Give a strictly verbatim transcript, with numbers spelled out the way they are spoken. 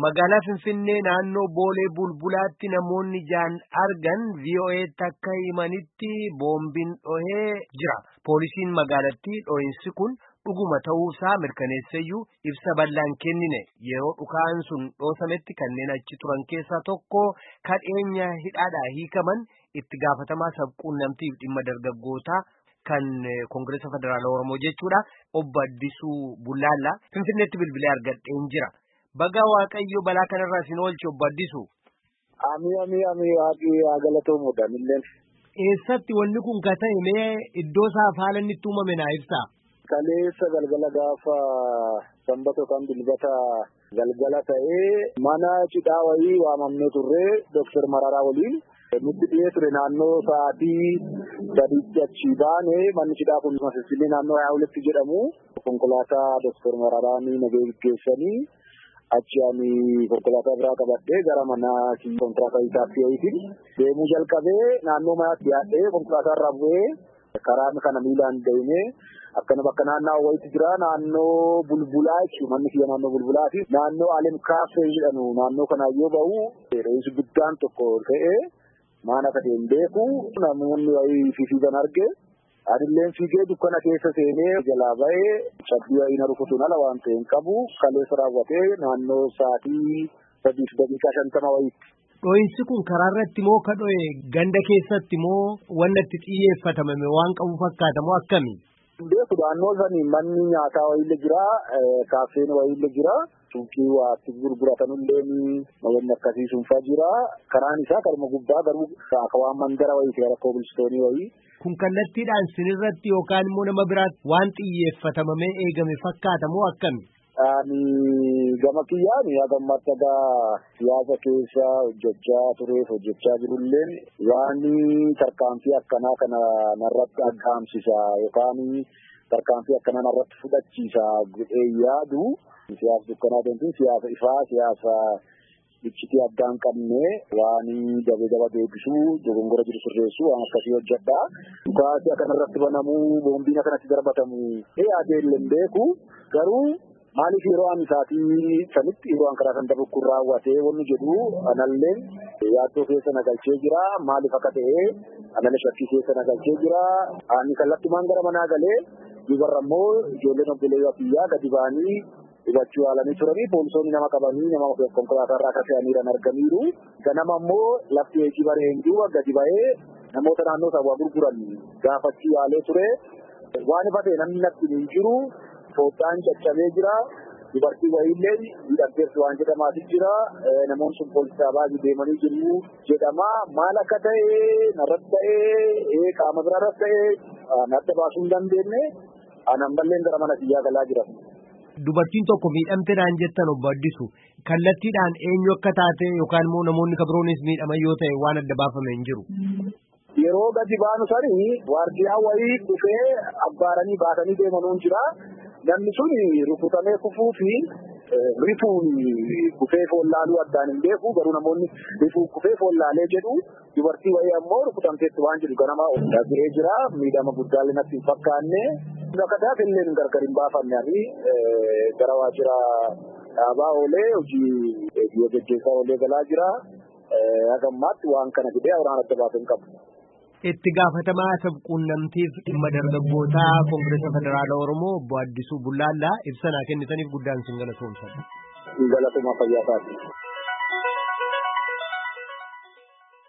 magaalaa Finfinnee naannoo Boolee Bulbulaatti namoonni jaan argan V O A'tti akka himanitti boombiin dhohee jira. Poolisiin magaalattii dhohinsi kun dhuguma ta'uusaa mirkaneesseyyuu ibsa bal'aan kennine. Yeroo dhukaan sun dhoosametti kanneen achi turan keessaa tokko kadheenya hidhaadhaa hiikaman itti gaafatamaa sabquunnamtiif dhimma dargaggootaa kan Koongireesa Federaalaa Oromoo jechuudha. Obbo Addisuu Bullaallaa Finfinneetti bilbilee argadheen jira. Baga Waaqayyo balaa kanarraa isin oolche Obbo Addisuu. Amii amii amii waaqii haa galatoomuudha milleen. Eessatti wanni kun ka ta'e mee iddoo isaa haala inni itti uumame naa ibsaa. Kaleessa galgala gaafa sanbata yookaan dilbata galgala ta'ee mana cidhaa wayii waamamnee turree Dooktar Mararaa waliin. Nutti dhiyee ture naannoo sa'aatii sadiitti achi baane manni cidhaa kun Finfinnee naannoo haa olitti jedhamu konkolaataa Dooktar Mararaa nagee geessanii achi ani konkolaataa biraa qabadhee gara mana konkolaataa isaatti wayiitiin deemuu jalqabee naannoo manaatti dhiyaadhee konkolaataa irraa bu'ee karaa kana miilaan deemee akkana bakka naannoo wayiitti jira naannoo bulbulaa jechuudha manni kiyya naannoo bulbulaati naannoo Alem Kaafee jedhamu naannoo kana yoo ba'u reessi guddaan tokko ta'ee maana ka deem beeku namoonni wayii fiigan arge adilleen fiigee dukkana keessa seenee jalaa ba'ee cabbii wayii na rukutuun ala waan ta'e hin qabu kaleessa raawwatee naannoo sa'aatii sadiif daqiiqaa shantama wayiitti. Dhohinsi kun karaa irratti moo ka dhohe ganda keessatti moo wanna itti xiyyeeffatamame waan qabu fakkaata moo akkami? Beeku naannoo sanii manni nyaataa wayiillee jira kaafeen wayiillee jira. Suuqii waa itti gurguratanillee wanni akkasii sunfaa jira. Karaan isaa karuma gubbaa garuu akka waan mandara wayii ta'e rakkoo bilistoonii wayii. Kun kallattiidhaan sinirratti yookaan immoo nama biraatti waan xiyyeeffatamamee eegame fakkaata moo akkami? Ani gama kiyyaan gammatta gaa siyaasa keessa hojjechaa tureef hojjechaa jirulleen waan tarkaanfii akkanaa kana narratti aggaamsisa yookaan tarkaanfii akkanaa narratti fudhachiisa jedhee yaadu. Siyaasa dukkanaa ta'e siyaasa ifaa siyaasa ibsitii addaan qabne waan dabee daba deebisuu dogongora jiru sirreessuu waan akkasii hojjedha. Dhukaasii akkanarratti banamuu boombiin akkanatti darbatamu ee adeemleen beeku garuu maaliif yeroo an isaatii sanitti yeroo an karaa san dabukkuun raawwatee wanni jedhu analleen yaaddoo keessa nagalchee jira maaliif akka ta'e anallee shakkii keessa nagalchee jira ani kallattumaan gara manaa galee dubarra immoo ijoolleen obboleeyyaa biyyaa gadi ba'anii hubachuu yaalanii turanii poolisoonni nama qabanii nama konkolaataa irraa akka fe'aniiran arganiiru ganama immoo lafti eegii bareen duuba gadi ba'ee namoota naannoo sabaa gurguran gaafachuu yaalee ture waan ifa ta'e namni natti hin jiru foddaan caccabee jira dubartii wayiillee hidhamteerti waan jedhamaati jira namoonni sun poolisaa baay'ee deemanii jiru jedhama maal akka ta'e narratti ta'e qaama biraarratti ta'e nadda baasuu hin dandeenye anan balleen gara mana kiyyaa galaa jira. Dubartiin tokko miidhamteedhaan jettan Obbo Addisuu kallattiidhaan eenyu akka taate yookaan immoo namoonni kabiroonis miidhaman yoo ta'e waan adda baafame hin jiru. Yeroo gadi baanu sanii waardiyaa wayii dhufee abbaaranii baatanii deemanuun jira. Namni sun rukutamee kufuu fi rifuun kufee follaaluu addaan hin beeku garuu namoonni rifuu kufee follaalee jedhu dubartii wayii ammoo rukutamteetti waan jedhu ganama dhagiree jira miidhama guddaallee natti hin fakkaanne akka taatellee hin gargar hin baafanne ani gara waajjira dhaabaa oolee hojii biyya gaggeessaa oolee galaa jira hagammaatti waan kana jedhee awuraan adda baasee hin qabu. Itti gaafatamaa sabquunnamtiif dhimma dargaggootaa Koongireesa Federaalaa Oromoo Obbo Addisuu Bullaallaa ibsa naa kennitaniif guddaan sin galatoomsadha. Galatoomaa fayyaa taati.